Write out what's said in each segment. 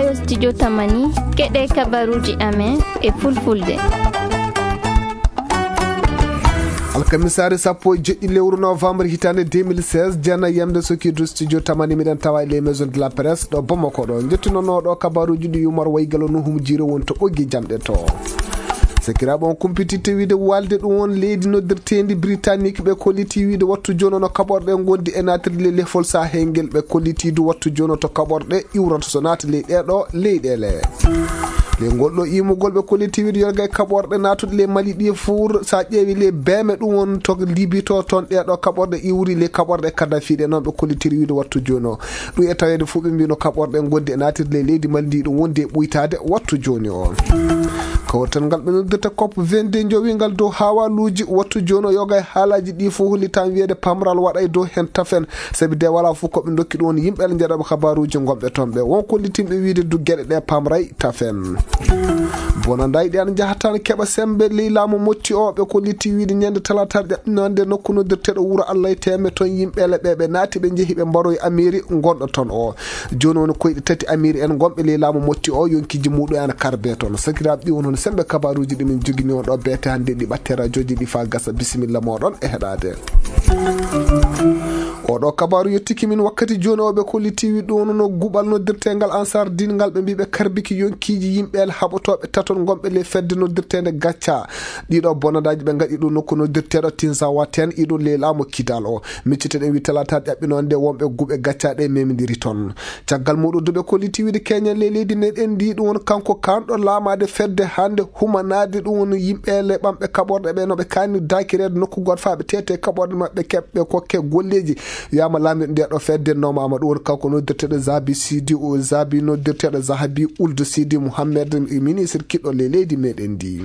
ɗo studio Tamani keɗe kabaruji amen e fulfulde. alkamisare sappo jeɗɗi lewru novembre hitande 2016 jana yamde sokidu studio Tamani miɗen tawa les maisons de la presse ɗo Bamako ɗo jettinonoɗo kabaruji ɗi yumar waygalo no hum jiro wonto ɓoggi jamɗe to sekiraɓe on kumpitite wiide walde ɗum won leydi noddirtendi britannique ɓe kolliti wiide wattu jono no kaɓorɗe gondi e natirde lefol sahengel ɓe kollitidu wattu jono to kaɓorɗe iwrata so naata ley ɗeɗo leyɗele le golɗo imugol ɓe kolliti wiide yorga e kaɓorɗe natude le mali ɗi four sa ƴeewi le beeme ɗum won to libito toon ɗeɗo kaɓorɗe iwri le kaɓorɗe kadafiɗe noon ɓe kollitiri wiide wattu jono ɗum e tawede fo ɓe mbino kaɓorɗe gondi e natirde le leydi mali ndi ɗum wondi e ɓuytade wattu joni o kawtal ngal ɓe noddirta COP 22 jowingal dow hawaluji wattu jono yoga e haalaji ɗi fof holli tan wiyede pamral waɗa e dow hen tafen saabi de wala fof koɓe dokki ɗum won yimɓele jeeɗoɓe habaruji gonɓe toon ɓe won kollitimɓe wiide du gueɗe ɗe pamray tafen bonanda ɗi an jahatan keɓa sembe ley laamu motti o ɓe kolliti wiide ñande talata ƴaɓɓinande nokku noddirteɗo wuuro Allah e teme toon yimɓele ɓe naati ɓe jeehi ɓe mbaroy amiri gonɗo toon o joni woni koyɗe tati amiri en gonɓe ley laamu motti o yonkiji muɗum en karbe toon sakiraɓe ɗi won hono sembe kabaruji ɗi min jogini on ɗo beete hande ɗi ɓatte radioji ɗi fa gasa bisimilla moɗon e heɗade oɗo kabaru yettiki min wakkati joni oɓe kolliti wi ɗum no guɓal noddirtegal ansar din ngal ɓe mbiɓe karbiki yonkiji yimɓele haɓotoɓe taton gonɓe le fedde noddirtede gacca ɗiɗo bonadaji ɓe gaɗi ɗum nokku noddirteɗo tinsa watten iɗo le laamu kidal o micciteɗen wi talata ƴaɓɓinonde wonɓe guɓe gaccaɗe memidiri toon caggal muɗum duɓe kolliti wiide keñen le leydi meɗen ndi ɗum won kanko kanɗo laamade fedde hande humanade ɗum won yimɓele ɓamɓe kaɓorɗe ɓe noɓe kani dakirede nokku goto fa ɓe tete kaɓorɗe mabɓe keɓɓe kokke golleji wiyama lamɗo ndeɗo fedde nomama ɗum woni kanko noddirteɗo zabi sidi o zabi noddirteɗo zahabi ulde sidi mouhammed ministre kiɗɗo le leydi meɗen ndi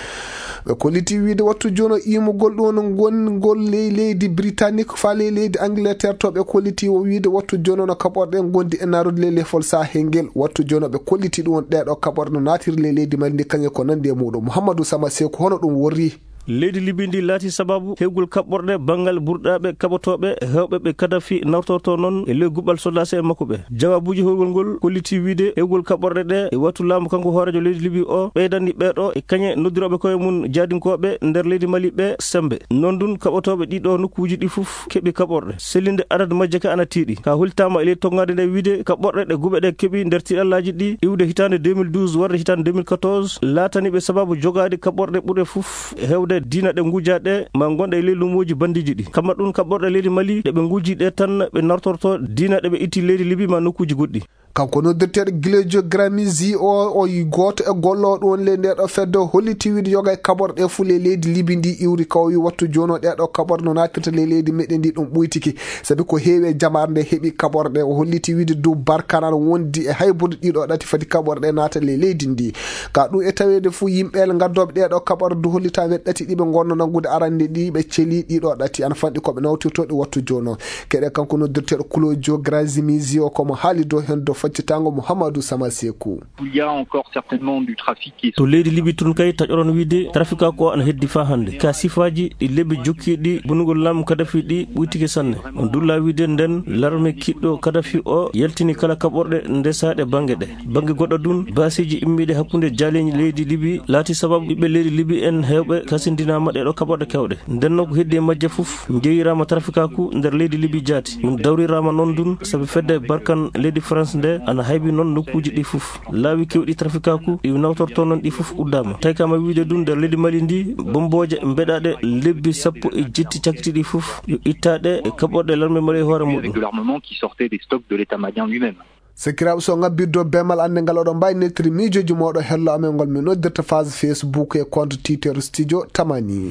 ɓe kolliti wiide wattu jono imugol ɗon gongol leydi britannique fa leydi angleterre to ɓe kolliti o wiide wattu jono no kaɓorɗe gondi e narude le lefol sahengel wattu jono ɓe kolliti ɗum won ɗeɗo kaɓorɗe no natirle leydi mali ndi kañum ko nandi e muɗum Mouhamadou Sama Sekou hono ɗum worri leydi Libi ndi laati sababu hewgol kaɓɓorɗe bangal ɓurɗaɓe kaɓotoɓe hewɓe ɓe Kadafi nawtorto noon e ley guɓɓal soldase e makko ɓe jawabuji hewgol ngol kolliti wiide hewgol kaɓɓorɗe ɗe e wattu laamu kanko hoorejo leydi Libi o ɓeydani ɓeɗo e kañe noddiroɓe koye mum jadinkoɓe nder leydi Mali ɓe sembe non dun kaɓotoɓe ɗiɗo nokkuji ɗi fof keeɓi kaɓorɗe sellinde adade majje ka ana tiiɗi ka hultama e ley toggade nde wiide kaɓorɗe ɗe guɓe ɗe keeɓi nder tiɗallaji ɗi iwde hitande 2012 warde hitande 2014 laataniɓe sababu jogade kaɓorɗe ɓurɗe fof hewde dina ɗe gujaɗe ma gonɗe e ley lumuji bandiji ɗi kamma ɗum kaɓɓorɗe leydi Mali ɗe ɓe guji ɗe tan ɓe nartorto dina ɗe ɓe itti leydi Libi ma nokkuji goɗɗi kanko noddirteɗo Guilejo Gramizi o goto e gollo ɗon le ndeɗo fedde holliti wiide yoga e kaɓorɗe fule leydi Libi ndi iwri kaw wi wattu jono ɗeɗo kaɓorɗe no natirta le leydi meɗen ndi ɗum ɓuytiki saabi ko heewi e jamar nde heeɓi kaɓorɗe o holliti wiide dow barkanal wondi e haybude ɗiɗo ɗati fadi kaɓorɗe nata le leydi ndi ka ɗum e tawede fo yimɓele gaddoɓe ɗeɗo kaɓorɗe du hollita we ɗati ɗiɓe gonno nangude arande ɗi ɓe ceeli ɗiɗo ɗati ana fanɗi koɓe nawtirtoɗi wattu jono keɗe kanko noddirteɗo Guilejo Gramizi o komo haali dow hen do faccitango Mouhamadou Sama Sekou. Il y a encore certainement du trafic qui to leydi Libi tun kay taƴoron wiide trafic ko ana heddi fa hande ka sifaji ɗi lebbi jokkiɗi bunugol laamu Kadafi ɗi ɓuytiki sanne on dulla wiide nden larme kiɗɗo Kadafi o yaltini kala kaɓorɗe ndesaɗe banggue ɗe banggue goɗɗo dun basiji immiɗe hakkude jaleñi leydi Libi laati sababu ɓiɓɓe leydi Libi en hewɓe kasindinama ɗeɗo kaɓorɗe kewɗe ndenno ko heddi e majje fof jeeyirama trafic ku nder leydi Libi jaati ɗum dawrirama noon dun saabi fedde barkan leydi France nde ana haybi noon nokkuji ɗi fof laawi kewɗi trafic ku ɗi nawtorto noon ɗi fof uddama tawi kama wiide ɗum nder leydi Mali ndi bomboje mbeɗaɗe lebbi sappo e jetti cakkiti ɗi fof yo ittaɗe e kaɓorɗe larme Mali hoore muɗum de l'armement qui sortait des stocks de l'état malien lui-même. sekiraɓe so gabbirdo bemal ande ngal oɗon mbawi nettiri miijoji moɗo hello amen ngol mi noddirta phase Facebook e compte Twitter studio Tamani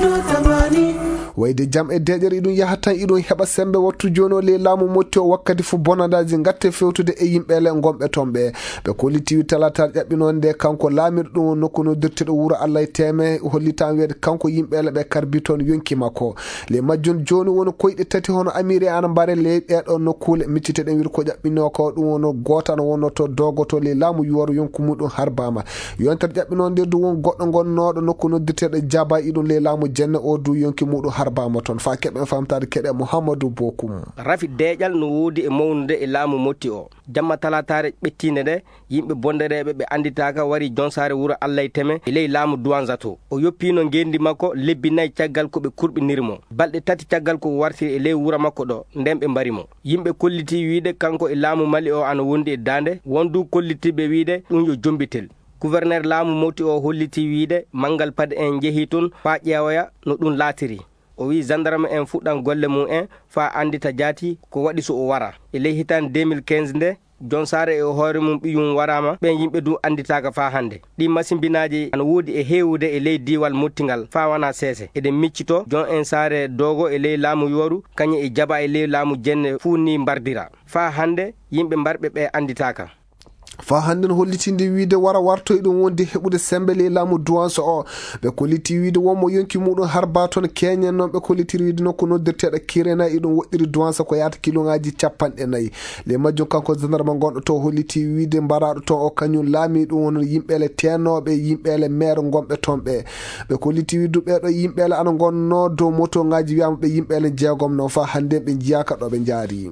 wayde jam e deƴere iɗum yaha tan iɗum heɓa sembe wattu joni le laamu motti o wakkati fo bonadaji gatte fewtude e yimɓele gonɓe toon ɓe kolliti talata ƴaɓɓinonde kanko laamiɗo ɗum nokku noddirteɗo wuuro Allah e teme hollitama wiyede kanko yimɓele ɓe karbi toon yonki makko le majjun joni woni koyɗe tati hono amiri ana mbare le ɗeɗo nokkule micciteɗen wiide ko ƴaɓɓino ko ɗum wono goto no wonno to dogoto le laamu yuwaro yonku muɗum harbama yontere ƴaɓɓinonde du won goɗɗo gonnoɗo nokku noddirteɗo Jaba iɗum le laamu jenne o du yonki muɗum harbama toon fa keɓen famtade keɗe Mouhamadou Bokoum. rafi deƴal no woodi e mawnude e laamu motti o jamma talatare ɓettinde nde yimɓe bondereɓe ɓe anditaka wari jonsare wuuro Allah e teme e ley laamu Douanzato o yoppino ngendi makko lebbi 4 caggal ko ɓe kurɓinirmo balɗe 3 caggal ko wartiri e ley wuuro makko ɗo nden ɓe mbarimo yimɓe kolliti wiide kanko e laamu Mali o ana wondi e dande wondu kollitiɓe wiide ɗum yo jombitel. gouverneur laamu moti o holliti wiide mangal pade en jeehi toon fa ƴeewoya no ɗum laatiri o wi gendarme en fuɗɗan golle mum en fa andita jaati ko waɗi so o wara e ley hitande 2015 nde jonsare e hoore mum ɓiyum warama ɓen yimɓe du anditaka fa hande ɗi masimbinaji ana woodi e hewude e ley diwal mottigal fa wana seese eɗen miccito jon en sare dogo e ley laamu yoru kañum e jaba e ley laamu jenne fuu ni mbardira fa hande yimɓe mbarɓe ɓe anditaka fa hande hollitinde wiide wara wartoy ɗum wonde heɓude sembele laamu Douanza o ɓe kolliti wiide wonmo yonki muɗum harba toon keñen noon ɓe kollitiri wiide nokko noddirteɗo Kirena e ɗum woɗɗiri Douanza ko yata kiloŋaji 50 le majjum kanko gendarme gonɗo to holliti wiide mbaraɗo toon o kañum laami ɗum won yimɓele tenoɓe yimɓele maire gonɓe toon ɓe kolliti wiide ɓeɗo yimɓele ana gonno dow moto ngaji wiyama ɓe yimɓele jeegom noon fa hande ɓe jiyaka ɗo ɓe jaari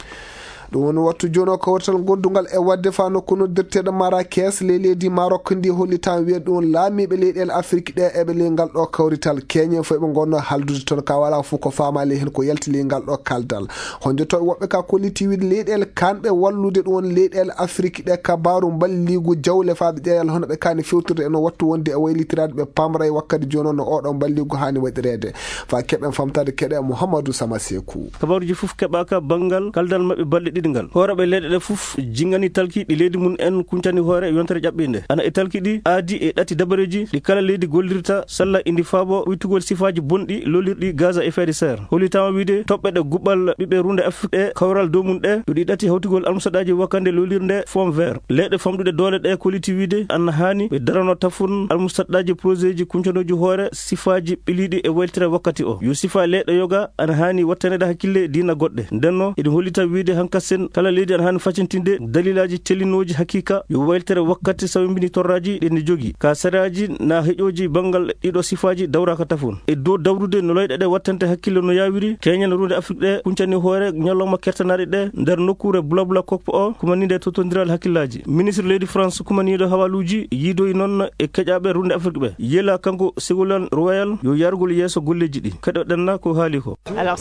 ɗum woni wattu joni o kawrital gondugal e wadde fa nokku noddirteɗo Marrakech leydi Maroc ndi hollitan wiye ɗum laamiɓe leyɗele Afrique ɗe eɓe leygal ɗo kawrital keñen fo ɓe gonno haldude toon ka wala fof ko fama ley hen ko yalti leygal ɗo kaldal honjoto woɓɓe ka kolliti wiide leyɗele kanɓe wallude ɗum woni leyɗele Afrique ɗe kabaru balligu jawle fa ɓe ƴeeyal hono ɓe kani fewtude eno wattu wonde e waylitirade ɓe pamra e wakkati joni no oɗon balligu hani waɗirede fa keɓen famtade keɗe Mouhamadou Samasekou kabaruji fof keɓaka banggal kaldal mabɓe balɗe ɗiɗi ngal horeɓe leyɗe ɗe fof jingani talki ɗi leydi mum en kuncani hoore yontere ƴaɓɓinde ana e talki ɗi aadi e ɗati dabareji ɗi kala leydi gollirta salla indi faabo witugol sifaji bonɗi lolirɗi gaz à effet de serre hollitama wiide toɓɓe ɗe guɓɓal ɓiɓɓe runde Afrique ɗe kawral dow mum ɗe ɗi ɗati hawtigol almusaɗaji wakkande lolirde fond vert leyɗe famɗuɗe doole ɗe kolliti wiide anna hani ɓe darano tafun almusaɗaji projet ji kuncanoji hoore sifaji ɓiliɗi e waylitira wakkati o yo sifa leyɗe yoga ana hani wattanede hakkille dina goɗɗe ndenno eɗen hollita wiide hankasen kala leydi ana hani faccintinde dalilaji tellinoji hakika yo wayltere wakkati sawimbini torraji ɗe jogi ka saraji na heƴoji bangal ɗiɗo sifaji dawraka tafun e dow dawrude no loyɗe ɗe wattante hakkille no yawiri keñen runde Afrique ɗe kuncani hoore ñalawma kertanaɗe ɗe nder nokkure blabla kokpo o kumanide totodiral hakkillaji ministre leydi France kumaniɗo hawaluji yiidoyi noon e keƴaɓe runde Afrique ɓe yela kanko Ségolène Royal yo yargol yeeso golleji ɗi kadi ɗenna ko haali ko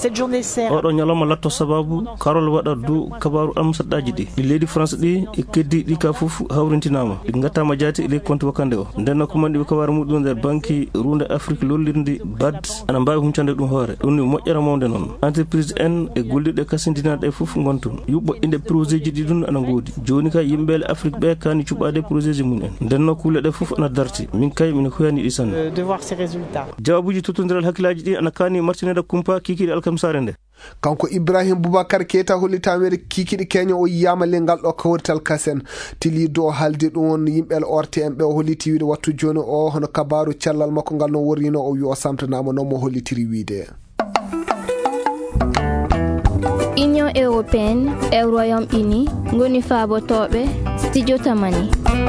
oɗo ñalawma latto sababu karol waɗa du kabaru amsaɗaji ɗi leydi France ɗi e keddi ɗi ka fof hawrintinama ɗi gattama jaati e ley compte wakande o ndenno kumanɗi ɓe kabaru muɗum nder banque runde Afrique lollirdi BAD ana mbawi huncande ɗum hoore ɗum ni moƴƴere mawde noon entreprise en e gollirɗe kasindinaɗe fof gontun yuɓɓo inde projet ji ɗi ɗum ana goodi joni kay yimɓele Afrique ɓe kani cuɓade projet ji mumen ndenno kuule ɗe fof ana darti min kay min hoyani ɗi sanne jawabuji totodiral hakkillaji ɗi ana kani martinede kumpa kikiɗe alkamsare nde kanko Ibrahim Boubacar Keita hollitamere kikiɗi keño o yiyama lengal ɗo kawrital kasen tilido o haalde ɗum won yimɓele ORTM ɓe o holliti wiide wattu joni o hono kabaru cellal makko ngal no worrino o wi o samtanama noon mo hollitiri wiide Union européenne e Royaume-Uni ngoni faabotoɓe studio tamani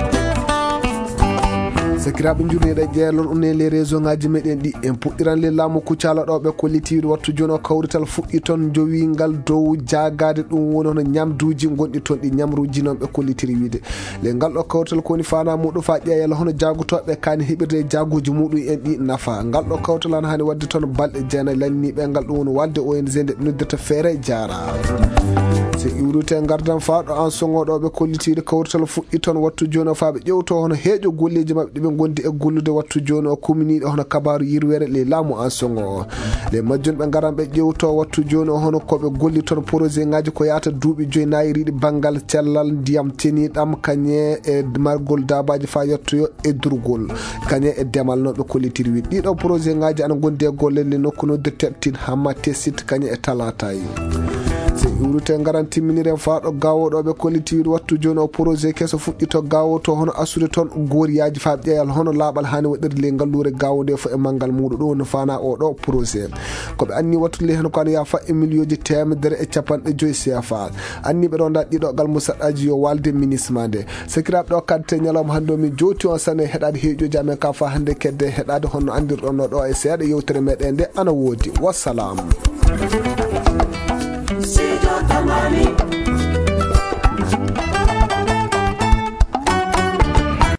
sakiraɓe jurneɗe jeelon une les réseau ngaji meɗen ɗi en puɗɗiran le laamu kuccala ɗo ɓe kollitiɗo wattu joni o kawrital fuɗɗi toon jowingal dow jagade ɗum woni hono ñamduji gonɗi toon ɗi ñamruji noon ɓe kollitiri wiide le ngal ɗo kawrital kowoni fana muɗum fa ƴeeyal hono jagotoɓe kani heɓirde jagoji muɗum en ɗi nafa ngal ɗo kawrital an hani wadde toon balɗe jeenayyi lanniɓe ngal ɗum woni walde ONG nde ɓe noddirta feere jara so iwrute gardan faɗo en songoɗo ɓe kollitiɗo kawrital fuɗɗi toon wattu joni o fa ɓe ƴewto hono heeƴo golleji mabɓe ɗiɓe gondi e gollude wattu joni o kuminiɗo hono kabaru yirwere le laamu en songo o le majjun ɓe garan ɓe ƴewto wattu joni o hono koɓe golli toon projet ngaji ko yata duuɓi 5 nayiriɗi banggal cellal ndiyam teniɗam kañe e margol dabaji fa yettoyo e durgol kañe e demal noon ɓe kollitiri wiide ɗiɗo projet ngaji ana gondi e gollel le nokku noddirteɗo Tin Hamma Tessit kañe e Talatayi so yurute garanti miniren faado gawodo be kolitiru wattu joni o projet keso fuddito gawoto hono asude ton goriyaji faabjeyal hono labal hani wadirde le ngallure gawode fo e mangal mudu do no fana o do projet ko be anni wattu le hen ko ya fa e millioji temedere e capande joy CFA anni be don da dido gal musaddaji yo walde ministre sekirab do kadte nyalom hando mi joti on sane hedade heejo jamen ka fa hande kedde hedade hono andir don do e seede yewtere meden de ana wodi wassalam